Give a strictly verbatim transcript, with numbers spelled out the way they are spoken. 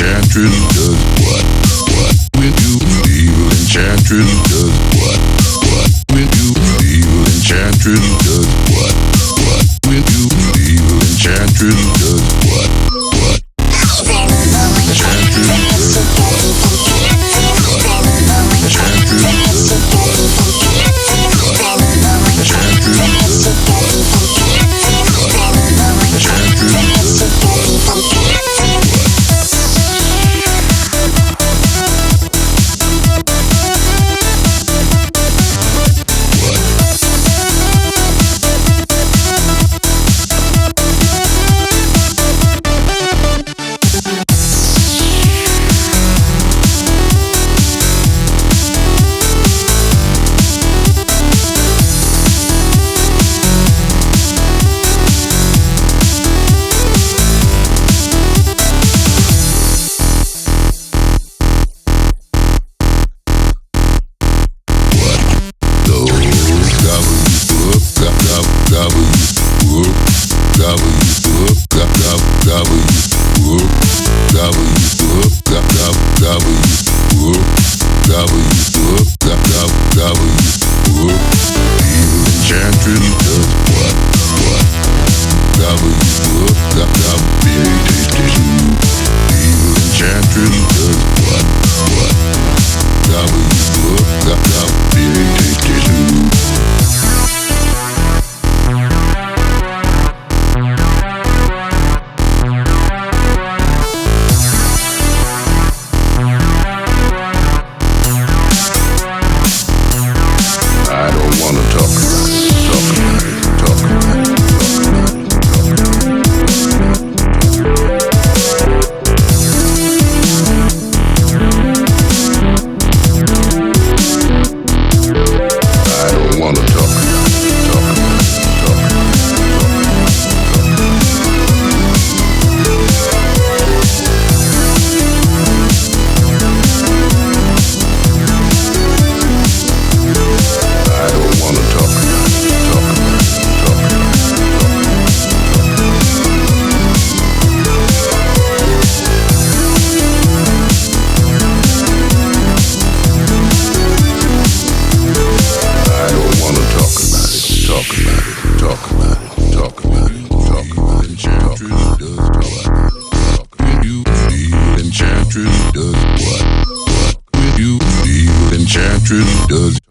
enchantress does what? What? When you evil enchantress does what? What? When you evil enchantress does what? What? When you evil enchantress does what? What? Enchantress does what? What? Enchantress does what? What? Enchantress does what? What? Enchantress does what? What? Enchantress does